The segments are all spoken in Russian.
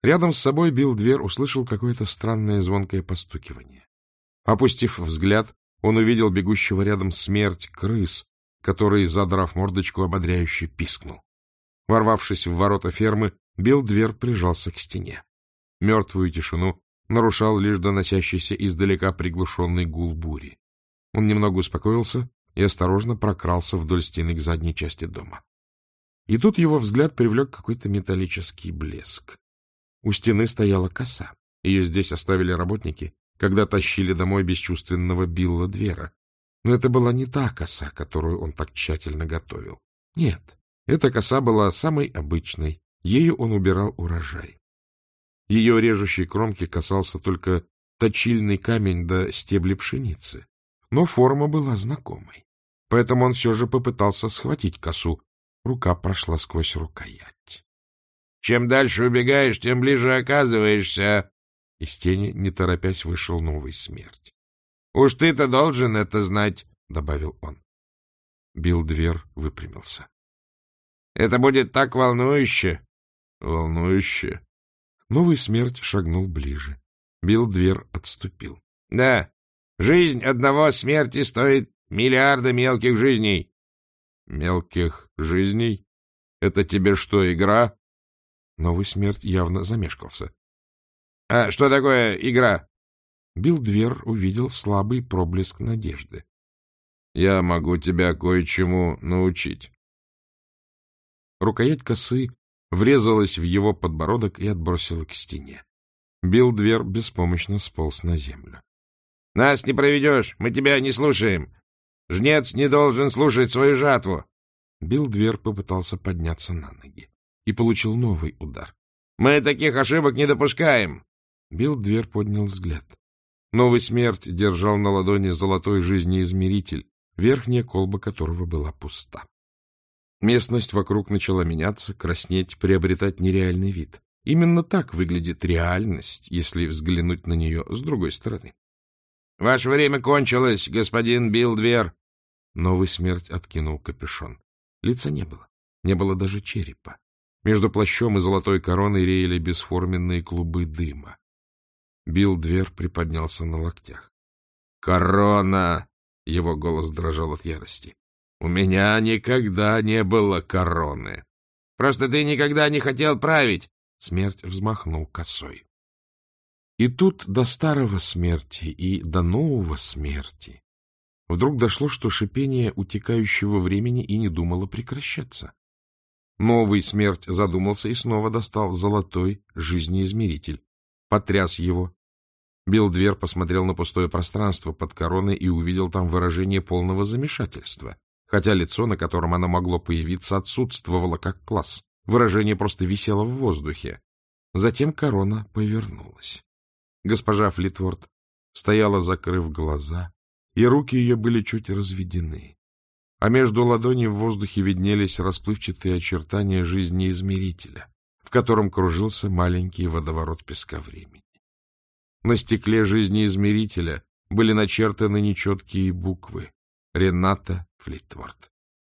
Рядом с собой Билл-Двер услышал какое-то странное звонкое постукивание. Опустив взгляд, он увидел бегущего рядом смерть крыс, который, задрав мордочку, ободряюще пискнул. Ворвавшись в ворота фермы, Билл-Двер прижался к стене. Мертвую тишину нарушал лишь доносящийся издалека приглушенный гул бури. Он немного успокоился и осторожно прокрался вдоль стены к задней части дома. И тут его взгляд привлек какой-то металлический блеск. У стены стояла коса. Ее здесь оставили работники, когда тащили домой бесчувственного Билла-Двера. Но это была не та коса, которую он так тщательно готовил. Нет, эта коса была самой обычной. Ею он убирал урожай. Ее режущей кромки касался только точильный камень до стебли пшеницы. Но форма была знакомой. Поэтому он все же попытался схватить косу. Рука прошла сквозь рукоять. Чем дальше убегаешь, тем ближе оказываешься. Из тени, не торопясь, вышел новый смерть. — Уж ты-то должен это знать, — добавил он. Билл-Двер выпрямился. — Это будет так волнующе. — Волнующе. Новый смерть шагнул ближе. Билл-Двер отступил. — Да, жизнь одного смерти стоит миллиарда мелких жизней. — Мелких жизней? Это тебе что, игра? Новый смерть явно замешкался. — А что такое игра? Билл-Двер увидел слабый проблеск надежды. — Я могу тебя кое-чему научить. Рукоять косы врезалась в его подбородок и отбросила к стене. Билл-Двер беспомощно сполз на землю. — Нас не проведешь, мы тебя не слушаем. Жнец не должен слушать свою жатву. Билл-Двер попытался подняться на ноги и получил новый удар. — Мы таких ошибок не допускаем. Билл-Двер поднял взгляд. Новый смерть держал на ладони золотой жизнеизмеритель, верхняя колба которого была пуста. Местность вокруг начала меняться, краснеть, приобретать нереальный вид. Именно так выглядит реальность, если взглянуть на нее с другой стороны. — Ваше время кончилось, господин Билл-Двер. Новый смерть откинул капюшон. Лица не было. Не было даже черепа. Между плащом и золотой короной реяли бесформенные клубы дыма. Билл-Двер приподнялся на локтях. — Корона! — его голос дрожал от ярости. — У меня никогда не было короны. — Просто ты никогда не хотел править. Смерть взмахнул косой. И тут до старого смерти и до нового смерти вдруг дошло, что шипение утекающего времени и не думало прекращаться. Новый смерть задумался и снова достал золотой жизнеизмеритель. Потряс его. Билл-Двер посмотрел на пустое пространство под короной и увидел там выражение полного замешательства, хотя лицо, на котором оно могло появиться, отсутствовало как класс. Выражение просто висело в воздухе. Затем корона повернулась. Госпожа Флитворд стояла, закрыв глаза, и руки ее были чуть разведены. А между ладоней в воздухе виднелись расплывчатые очертания жизнеизмерителя, в котором кружился маленький водоворот песка времени. На стекле жизнеизмерителя были начертаны нечеткие буквы «Рената Флитворд».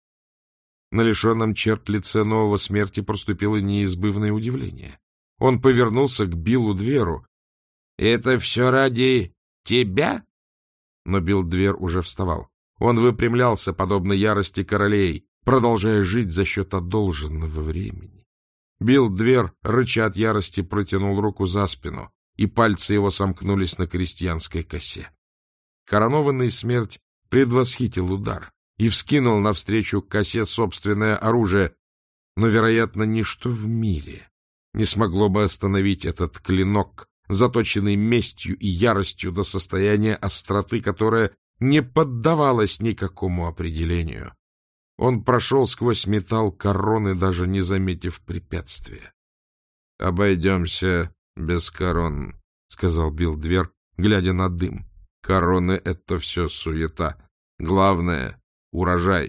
На лишенном черт лице нового смерти проступило неизбывное удивление. Он повернулся к Биллу-Дверу. — Это все ради тебя? Но Билл-Двер уже вставал. Он выпрямлялся, подобно ярости королей, продолжая жить за счет одолженного времени. Билл-Двер, рыча от ярости, протянул руку за спину, и пальцы его сомкнулись на крестьянской косе. Коронованный смерть предвосхитил удар и вскинул навстречу косе собственное оружие, но, вероятно, ничто в мире не смогло бы остановить этот клинок, заточенный местью и яростью до состояния остроты, которая не поддавалась никакому определению. Он прошел сквозь металл короны, даже не заметив препятствия. — Обойдемся без корон, — сказал Билл-Двер, глядя на дым. — Короны — это все суета. Главное — урожай.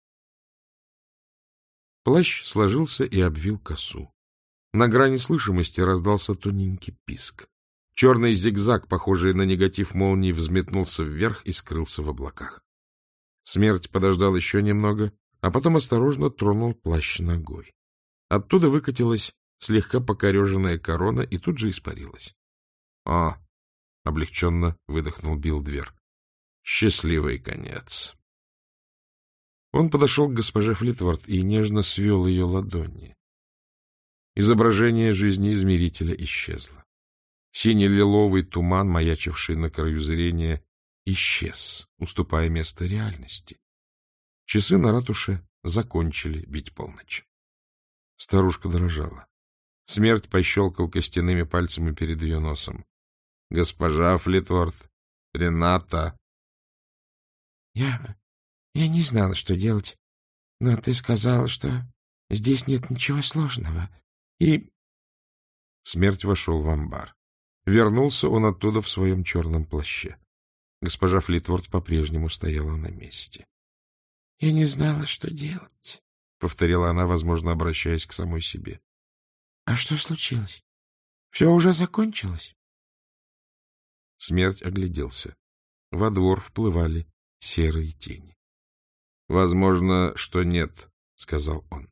Плащ сложился и обвил косу. На грани слышимости раздался тоненький писк. Черный зигзаг, похожий на негатив молнии, взметнулся вверх и скрылся в облаках. Смерть подождал еще немного, а потом осторожно тронул плащ ногой. Оттуда выкатилась слегка покореженная корона и тут же испарилась. — А! — облегченно выдохнул Билдвер. — Счастливый конец. Он подошел к госпоже Флитворд и нежно свел ее ладони. Изображение жизнеизмерителя исчезло. Сине-лиловый туман, маячивший на краю зрения, исчез, уступая место реальности. Часы на ратуше закончили бить полночь. Старушка дрожала. Смерть пощелкал костяными пальцами перед ее носом. — Госпожа Флитворд, Рената. — Я не знала, что делать, но ты сказала, что здесь нет ничего сложного, и... Смерть вошел в амбар. Вернулся он оттуда в своем черном плаще. Госпожа Флитворд по-прежнему стояла на месте. — Я не знала, что делать, — повторила она, возможно, обращаясь к самой себе. — А что случилось? Все уже закончилось? Смерть огляделся. Во двор вплывали серые тени. — Возможно, что нет, — сказал он.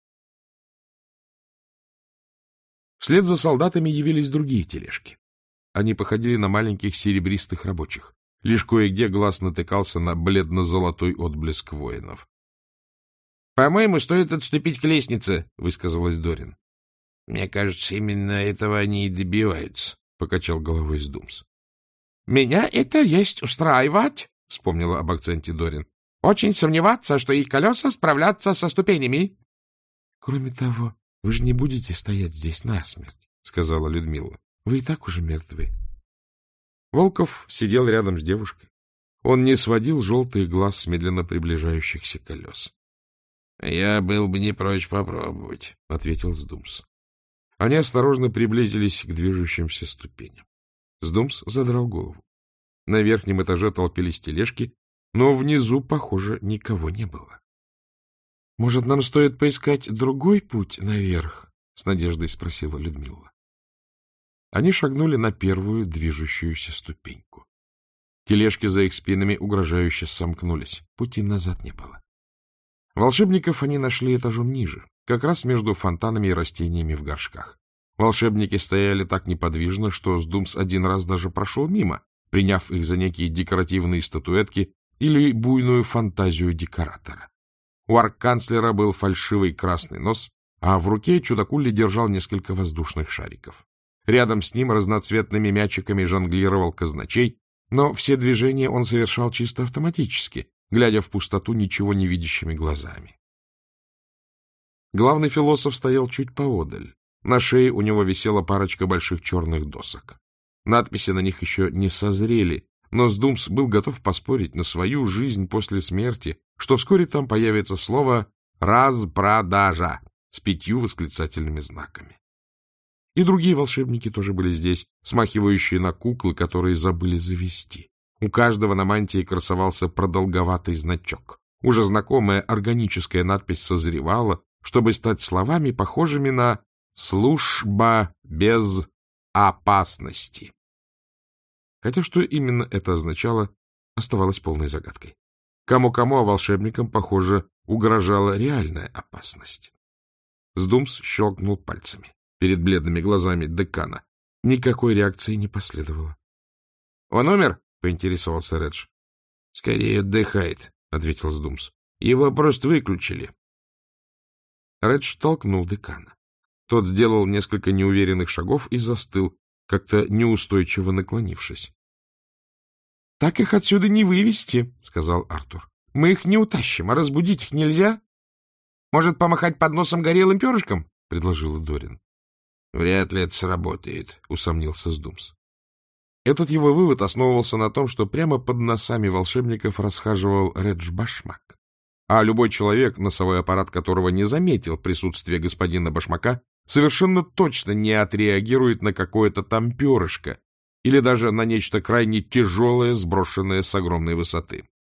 Вслед за солдатами явились другие тележки. Они походили на маленьких серебристых рабочих. Лишь кое-где глаз натыкался на бледно-золотой отблеск воинов. — По-моему, стоит отступить к лестнице, — высказалась Дорин. — Мне кажется, именно этого они и добиваются, — покачал головой Сдумс. — Меня это есть устраивать, — вспомнила об акценте Дорин. — Очень сомневаться, что их колеса справлятся со ступенями. — Кроме того, вы же не будете стоять здесь насмерть, — сказала Людмила. — Вы и так уже мертвы. Волков сидел рядом с девушкой. Он не сводил желтых глаз с медленно приближающихся колес. — Я был бы не прочь попробовать, — ответил Сдумс. Они осторожно приблизились к движущимся ступеням. Сдумс задрал голову. На верхнем этаже толпились тележки, но внизу, похоже, никого не было. — Может, нам стоит поискать другой путь наверх? — с надеждой спросила Людмила. Они шагнули на первую движущуюся ступеньку. Тележки за их спинами угрожающе сомкнулись. Пути назад не было. Волшебников они нашли этажом ниже, как раз между фонтанами и растениями в горшках. Волшебники стояли так неподвижно, что Сдумс один раз даже прошел мимо, приняв их за некие декоративные статуэтки или буйную фантазию декоратора. У арканцлера был фальшивый красный нос, а в руке чудакули держал несколько воздушных шариков. Рядом с ним разноцветными мячиками жонглировал казначей, но все движения он совершал чисто автоматически, глядя в пустоту ничего не видящими глазами. Главный философ стоял чуть поодаль. На шее у него висела парочка больших черных досок. Надписи на них еще не созрели, но Сдумс был готов поспорить на свою жизнь после смерти, что вскоре там появится слово «распродажа» с 5 восклицательными знаками. И другие волшебники тоже были здесь, смахивающие на куклы, которые забыли завести. У каждого на мантии красовался продолговатый значок. Уже знакомая органическая надпись созревала, чтобы стать словами, похожими на «служба без опасности». Хотя что именно это означало, оставалось полной загадкой. Кому-кому, а волшебникам, похоже, угрожала реальная опасность. Сдумс щелкнул пальцами перед бледными глазами декана. Никакой реакции не последовало. — Он умер? — поинтересовался Редж. — Скорее отдыхает, — ответил Сдумс. — Его просто выключили. Редж толкнул декана. Тот сделал несколько неуверенных шагов и застыл, как-то неустойчиво наклонившись. — Так их отсюда не вывести, — сказал Артур. — Мы их не утащим, а разбудить их нельзя. — Может, помахать под носом горелым перышком? — предложила Дорин. — Вряд ли это сработает, — усомнился Сдумс. Этот его вывод основывался на том, что прямо под носами волшебников расхаживал Редж Башмак. А любой человек, носовой аппарат которого не заметил присутствие господина Башмака, совершенно точно не отреагирует на какое-то там перышко или даже на нечто крайне тяжелое, сброшенное с огромной высоты.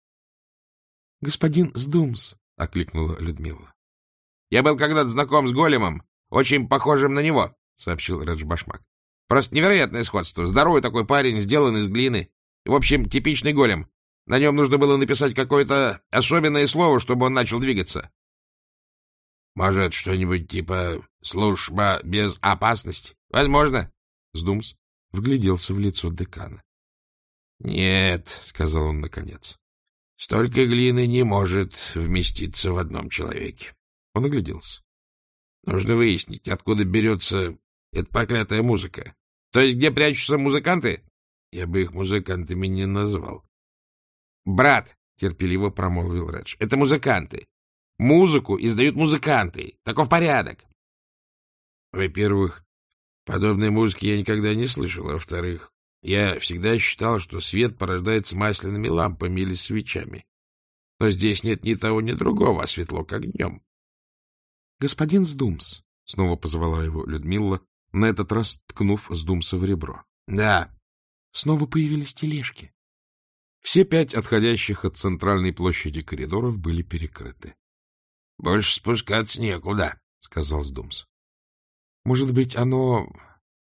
— Господин Сдумс, — окликнула Людмила. — Я был когда-то знаком с големом, очень похожим на него, — сообщил Редж Башмак. — Просто невероятное сходство. Здоровый такой парень, сделан из глины. В общем, типичный голем. На нем нужно было написать какое-то особенное слово, чтобы он начал двигаться. — Может, что-нибудь типа служба без опасности? Возможно. Сдумс вгляделся в лицо декана. — Нет, — сказал он наконец, — столько глины не может вместиться в одном человеке. Он огляделся. — Нужно выяснить, откуда берется эта проклятая музыка. То есть где прячутся музыканты? Я бы их музыкантами не назвал. — Брат, — терпеливо промолвил Редж, — это музыканты. Музыку издают музыканты. Таков порядок. Во-первых, подобной музыки я никогда не слышал. А во-вторых, я всегда считал, что свет порождается масляными лампами или свечами. Но здесь нет ни того, ни другого, а светло, как днем. — Господин Сдумс, — снова позвала его Людмила, на этот раз ткнув Сдумса в ребро. — Да. Снова появились тележки. Все 5 отходящих от центральной площади коридоров были перекрыты. — Больше спускаться некуда, — сказал Сдумс. — Может быть, она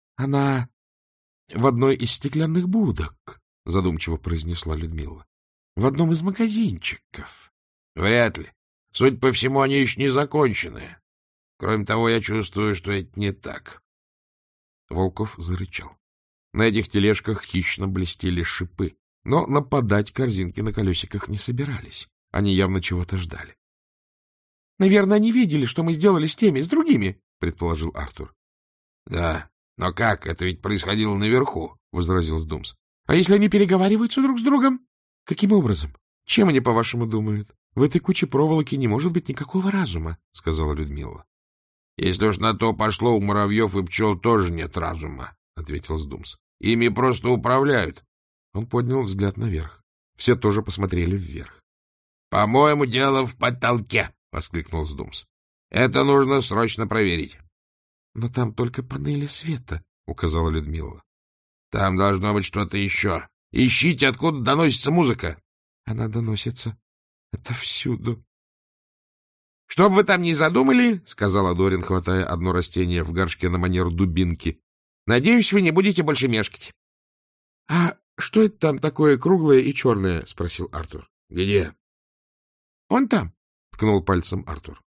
в одной из стеклянных будок, — задумчиво произнесла Людмила. — В одном из магазинчиков. — Вряд ли. Судя по всему, они еще не закончены. Кроме того, я чувствую, что это не так. Волков зарычал. На этих тележках хищно блестели шипы, но нападать корзинки на колесиках не собирались. Они явно чего-то ждали. — Наверное, они видели, что мы сделали с теми, с другими, — предположил Артур. — Да, но как? Это ведь происходило наверху, — возразил Сдумс. — А если они переговариваются друг с другом? — Каким образом? Чем они, по-вашему, думают? В этой куче проволоки не может быть никакого разума, — сказала Людмила. — Если уж на то пошло, у муравьев и пчел тоже нет разума, — ответил Сдумс. — Ими просто управляют. Он поднял взгляд наверх. Все тоже посмотрели вверх. — По-моему, дело в потолке, — воскликнул Сдумс. — Это нужно срочно проверить. — Но там только панели света, — указала Людмила. — Там должно быть что-то еще. Ищите, откуда доносится музыка. — Она доносится отовсюду. — Что бы вы там ни задумали, — сказала Дорин, хватая одно растение в горшке на манер дубинки, — надеюсь, вы не будете больше мешкать. — А что это там такое круглое и черное? — спросил Артур. — Где? — Вон там, — ткнул пальцем Артур.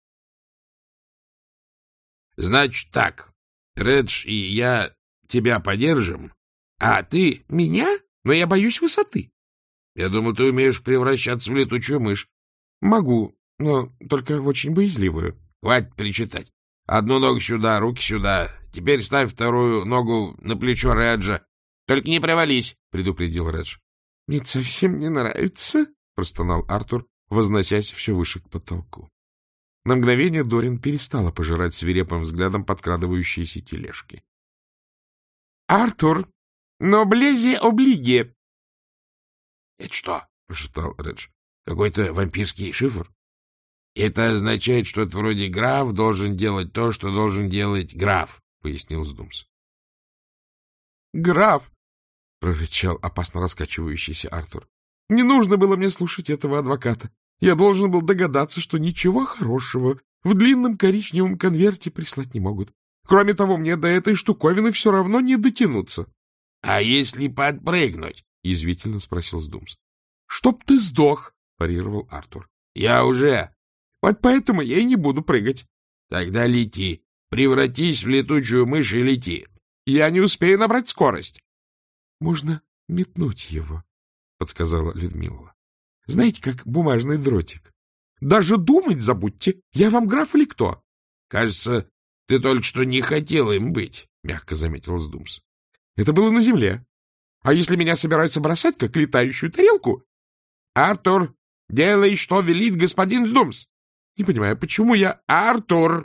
— Значит так, Редж и я тебя поддержим, а ты... — Меня? Но я боюсь высоты. — Я думал, ты умеешь превращаться в летучую мышь. — Могу, но только в очень боязливую. — Хватит причитать. Одну ногу сюда, руки сюда. Теперь ставь вторую ногу на плечо Реджа. — Только не провались, — предупредил Редж. — Мне совсем не нравится, — простонал Артур, возносясь все выше к потолку. На мгновение Дорин перестала пожирать свирепым взглядом подкрадывающиеся тележки. — Артур, но блези облиги. — Это что? — прошептал Редж. — Какой-то вампирский шифр? — Это означает, что это вроде граф должен делать то, что должен делать граф, — пояснил Сдумс. — Граф! — прорычал опасно раскачивающийся Артур. — Не нужно было мне слушать этого адвоката. Я должен был догадаться, что ничего хорошего в длинном коричневом конверте прислать не могут. Кроме того, мне до этой штуковины все равно не дотянуться. — А если подпрыгнуть? — язвительно спросил Сдумс. — Чтоб ты сдох! — парировал Артур. — Я уже. — Вот поэтому я и не буду прыгать. — Тогда лети. Превратись в летучую мышь и лети. — Я не успею набрать скорость. — Можно метнуть его, — подсказала Людмила. — Знаете, как бумажный дротик. Даже думать забудьте. Я вам граф или кто? — Кажется, ты только что не хотел им быть, — мягко заметил Сдумс. — Это было на земле. А если меня собираются бросать, как летающую тарелку? — Артур, делай, что велит господин Сдумс. Не понимаю, почему я... Артур!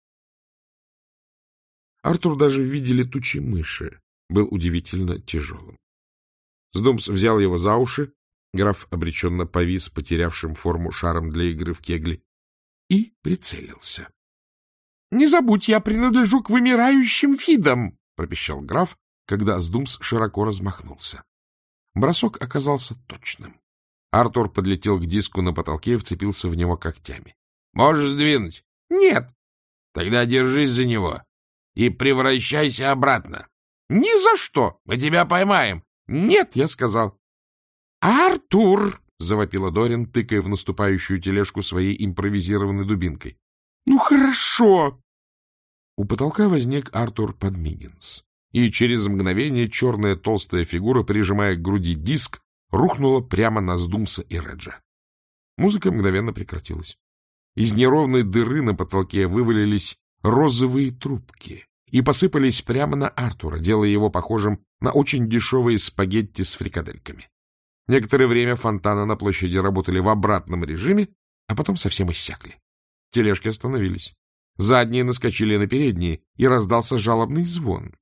Артур даже в виде летучей мыши был удивительно тяжелым. Сдумс взял его за уши, граф обреченно повис потерявшим форму шаром для игры в кегли и прицелился. — Не забудь, я принадлежу к вымирающим видам, — пропищал граф, когда Сдумс широко размахнулся. Бросок оказался точным. Артур подлетел к диску на потолке и вцепился в него когтями. — Можешь сдвинуть? — Нет. — Тогда держись за него и превращайся обратно. — Ни за что! Мы тебя поймаем. — Нет, я сказал. — Артур! — завопила Дорин, тыкая в наступающую тележку своей импровизированной дубинкой. — Ну, хорошо. У потолка возник Артур Подмигинс, и через мгновение черная толстая фигура, прижимая к груди диск, рухнула прямо на Сдумса и Реджа. Музыка мгновенно прекратилась. Из неровной дыры на потолке вывалились розовые трубки и посыпались прямо на Артура, делая его похожим на очень дешевые спагетти с фрикадельками. Некоторое время фонтаны на площади работали в обратном режиме, а потом совсем иссякли. Тележки остановились. Задние наскочили на передние, и раздался жалобный звон.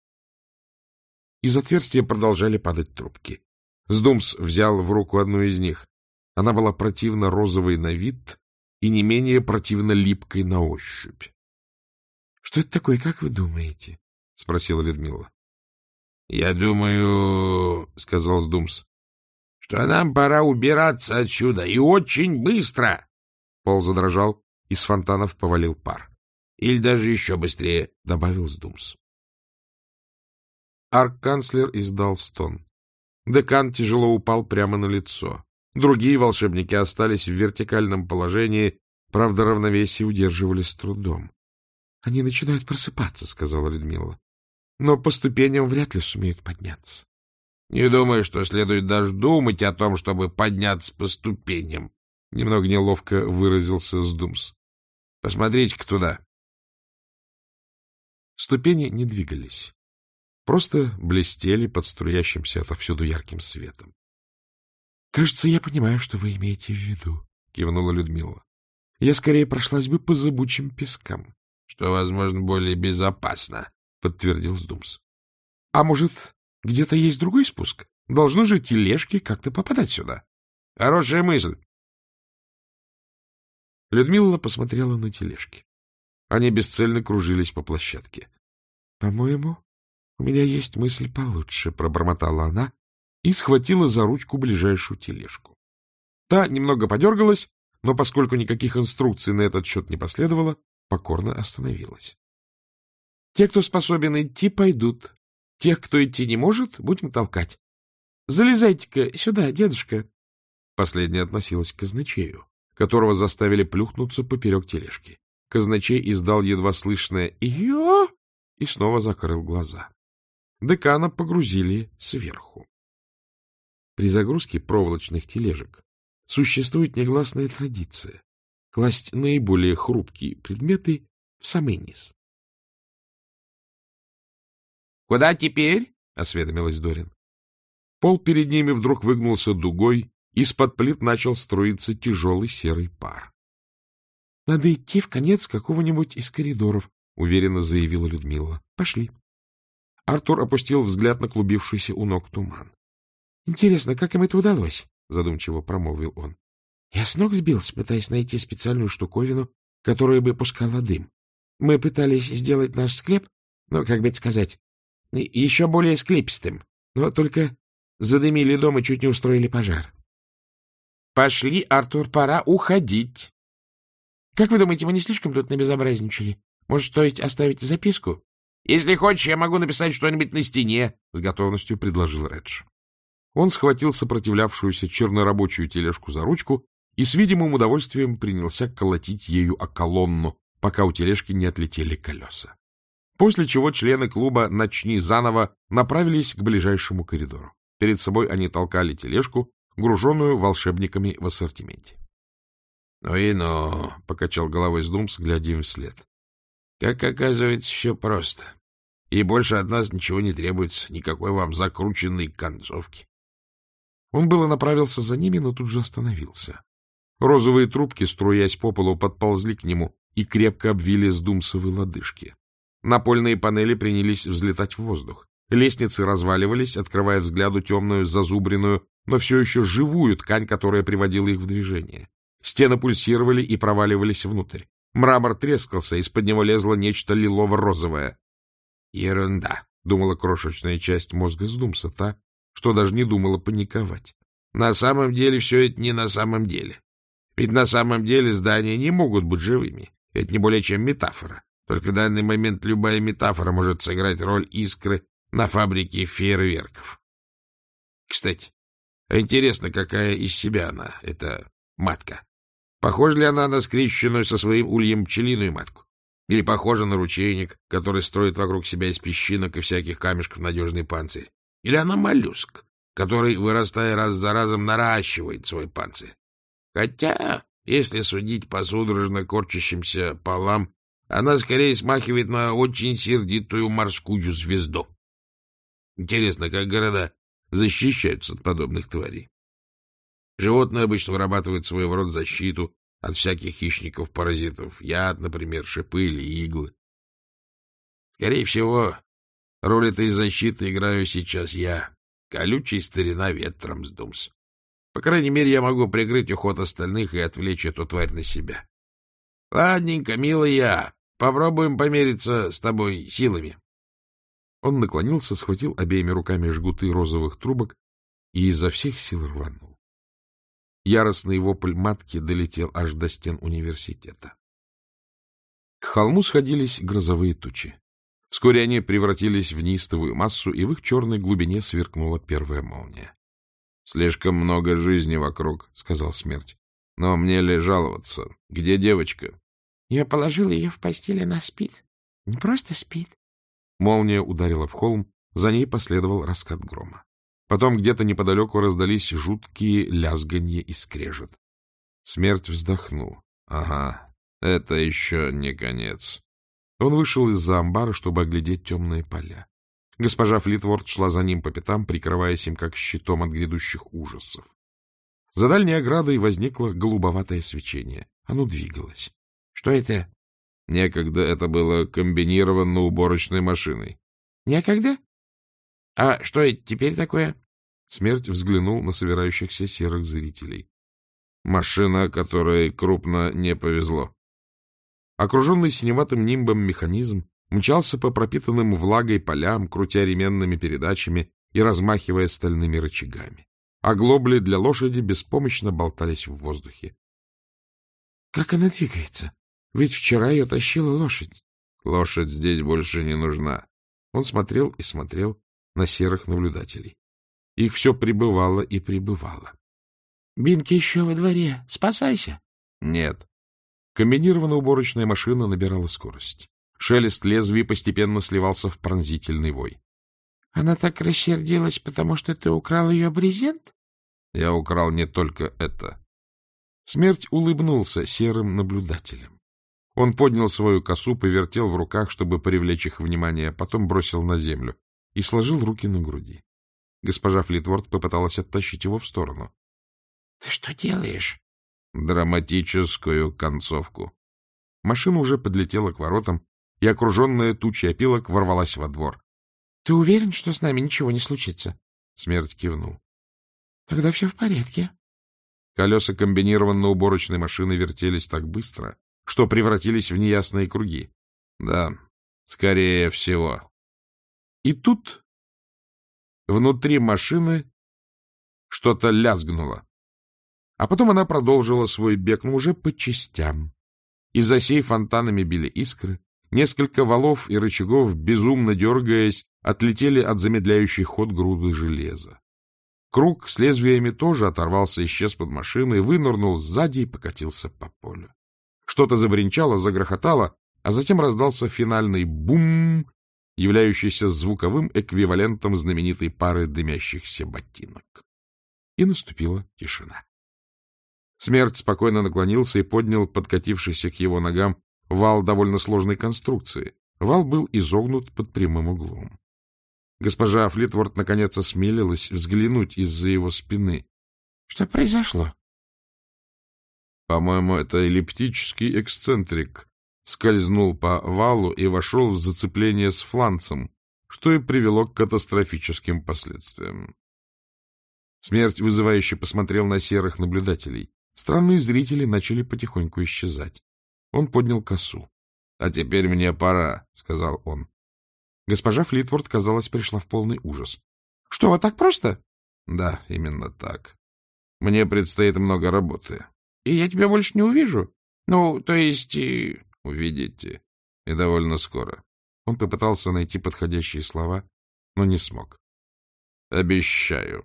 Из отверстия продолжали падать трубки. Сдумс взял в руку одну из них. Она была противно розовой на вид и не менее противно липкой на ощупь. — Что это такое, как вы думаете? — спросила Людмила. — Я думаю, — сказал Сдумс, — что нам пора убираться отсюда, и очень быстро. Пол задрожал, из фонтанов повалил пар. — Или даже еще быстрее, — добавил Сдумс. Арк-канцлер издал стон. Декан тяжело упал прямо на лицо. Другие волшебники остались в вертикальном положении, правда, равновесие удерживали с трудом. — Они начинают просыпаться, — сказала Людмила. — Но по ступеням вряд ли сумеют подняться. — Не думаю, что следует даже думать о том, чтобы подняться по ступеням, — немного неловко выразился Сдумс. — Посмотрите-ка туда. Ступени не двигались. Просто блестели под струящимся отовсюду ярким светом. — Кажется, я понимаю, что вы имеете в виду, — кивнула Людмила. — Я скорее прошлась бы по зыбучим пескам. — Что, возможно, более безопасно, — подтвердил Сдумс. — А может, где-то есть другой спуск? Должны же тележки как-то попадать сюда. — Хорошая мысль. Людмила посмотрела на тележки. Они бесцельно кружились по площадке. — По-моему, у меня есть мысль получше, — пробормотала она и схватила за ручку ближайшую тележку. Та немного подергалась, но поскольку никаких инструкций на этот счет не последовало, покорно остановилась. — Те, кто способен идти, пойдут. Тех, кто идти не может, будем толкать. Залезайте-ка сюда, дедушка. Последняя относилась к казначею, которого заставили плюхнуться поперек тележки. Казначей издал едва слышное «Ё!» и снова закрыл глаза. Декана погрузили сверху. При загрузке проволочных тележек существует негласная традиция — класть наиболее хрупкие предметы в самый низ. — Куда теперь? — осведомилась Дорин. Пол перед ними вдруг выгнулся дугой, из-под плит начал струиться тяжелый серый пар. — Надо идти в конец какого-нибудь из коридоров, — уверенно заявила Людмила. — Пошли. Артур опустил взгляд на клубившийся у ног туман. — Интересно, как им это удалось? — задумчиво промолвил он. — Я с ног сбился, пытаясь найти специальную штуковину, которая бы пускала дым. Мы пытались сделать наш склеп, ну, как бы это сказать, еще более склепистым, но только задымили дом и чуть не устроили пожар. — Пошли, Артур, пора уходить. — Как вы думаете, мы не слишком тут набезобразничали? Может, стоит оставить записку? — Если хочешь, я могу написать что-нибудь на стене, — с готовностью предложил Редж. Он схватил сопротивлявшуюся чернорабочую тележку за ручку и с видимым удовольствием принялся колотить ею о колонну, пока у тележки не отлетели колеса. После чего члены клуба «Начни заново» направились к ближайшему коридору. Перед собой они толкали тележку, груженную волшебниками в ассортименте. — Ну и ну, — покачал головой Сдумс, глядя им вслед. — Как оказывается, все просто. И больше от нас ничего не требуется, никакой вам закрученной концовки. Он было направился за ними, но тут же остановился. Розовые трубки, струясь по полу, подползли к нему и крепко обвили Сдумсовы лодыжки. Напольные панели принялись взлетать в воздух. Лестницы разваливались, открывая взгляду темную, зазубренную, но все еще живую ткань, которая приводила их в движение. Стены пульсировали и проваливались внутрь. Мрамор трескался, из-под него лезло нечто лилово-розовое. — Ерунда, — думала крошечная часть мозга Сдумса, та, что даже не думала паниковать. На самом деле все это не на самом деле. Ведь на самом деле здания не могут быть живыми. Это не более чем метафора. Только в данный момент любая метафора может сыграть роль искры на фабрике фейерверков. Кстати, интересно, какая из себя она, эта матка? Похожа ли она на скрещенную со своим ульем пчелиную матку? Или похожа на ручейник, который строит вокруг себя из песчинок и всяких камешков надежный панцирь. Или она моллюск, который, вырастая раз за разом, наращивает свой панцирь. Хотя, если судить по судорожно корчащимся полам, она скорее смахивает на очень сердитую морскую звезду. Интересно, как города защищаются от подобных тварей. Животные обычно вырабатывают своего рода защиту от всяких хищников-паразитов. Яд, например, шипы или иглы. Скорее всего, роль этой защиты играю сейчас я. Колючий старина ветром сдумся. По крайней мере, я могу прикрыть уход остальных и отвлечь эту тварь на себя. Ладненько, милая, попробуем помериться с тобой силами. Он наклонился, схватил обеими руками жгуты розовых трубок и изо всех сил рванул. Яростный вопль матки долетел аж до стен университета. К холму сходились грозовые тучи. Вскоре они превратились в неистовую массу, и в их черной глубине сверкнула первая молния. — Слишком много жизни вокруг, — сказал Смерть. — Но мне ли жаловаться? Где девочка? — Я положил ее в постель, она спит. Не просто спит. Молния ударила в холм, за ней последовал раскат грома. Потом где-то неподалеку раздались жуткие лязганье и скрежет. Смерть вздохнул. — Ага, это еще не конец. Он вышел из-за амбара, чтобы оглядеть темные поля. Госпожа Флитворд шла за ним по пятам, прикрываясь им как щитом от грядущих ужасов. За дальней оградой возникло голубоватое свечение. Оно двигалось. — Что это? — Некогда это было комбинировано уборочной машиной. — Некогда? А что это теперь такое? Смерть взглянул на собирающихся серых зрителей. — Машина, которой крупно не повезло. Окруженный синеватым нимбом механизм мчался по пропитанным влагой полям, крутя ременными передачами и размахивая стальными рычагами. Оглобли для лошади беспомощно болтались в воздухе. — Как она двигается? Ведь вчера ее тащила лошадь. — Лошадь здесь больше не нужна. Он смотрел и смотрел на серых наблюдателей. Их все прибывало и прибывало. — Бинки еще во дворе. Спасайся. — Нет. Комбинированная уборочная машина набирала скорость. Шелест лезвий постепенно сливался в пронзительный вой. — Она так рассердилась, потому что ты украл ее брезент? — Я украл не только это. Смерть улыбнулся серым наблюдателям. Он поднял свою косу, повертел в руках, чтобы привлечь их внимание, потом бросил на землю и сложил руки на груди. Госпожа Флитворд попыталась оттащить его в сторону. — Ты что делаешь? — Драматическую концовку. Машина уже подлетела к воротам, и окруженная тучей опилок ворвалась во двор. — Ты уверен, что с нами ничего не случится? Смерть кивнул. — Тогда все в порядке. Колеса комбинированно-уборочной машины вертелись так быстро, что превратились в неясные круги. — Да, скорее всего. И тут внутри машины что-то лязгнуло. А потом она продолжила свой бег, но уже по частям. Из осей фонтанами били искры. Несколько валов и рычагов, безумно дергаясь, отлетели от замедляющей ход груды железа. Круг с лезвиями тоже оторвался, исчез под машиной, вынырнул сзади и покатился по полю. Что-то забринчало, загрохотало, а затем раздался финальный бум, являющийся звуковым эквивалентом знаменитой пары дымящихся ботинок. И наступила тишина. Смерть спокойно наклонился и поднял подкатившийся к его ногам вал довольно сложной конструкции. Вал был изогнут под прямым углом. Госпожа Флитворд наконец осмелилась взглянуть из-за его спины. — Что произошло? — По-моему, это эллиптический эксцентрик скользнул по валу и вошел в зацепление с фланцем, что и привело к катастрофическим последствиям. Смерть вызывающе посмотрел на серых наблюдателей. Странные зрители начали потихоньку исчезать. Он поднял косу. — А теперь мне пора, — сказал он. Госпожа Флитворд, казалось, пришла в полный ужас. — Что, вот так просто? — Да, именно так. Мне предстоит много работы. — И я тебя больше не увижу? Ну, то есть... — Увидите. И довольно скоро. Он попытался найти подходящие слова, но не смог. — Обещаю.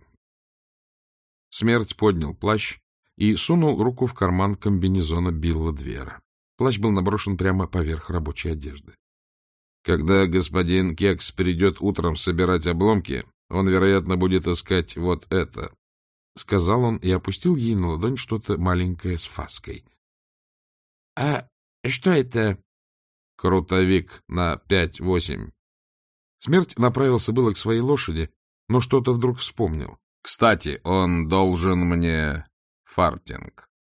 Смерть поднял плащ и сунул руку в карман комбинезона Билла Двера. Плащ был наброшен прямо поверх рабочей одежды. — Когда господин Кекс придет утром собирать обломки, он, вероятно, будет искать вот это, — сказал он и опустил ей на ладонь что-то маленькое с фаской. — А что это? — Крутовик на 5-8. Смерть направился было к своей лошади, но что-то вдруг вспомнил. — Кстати, он должен мне фартинг.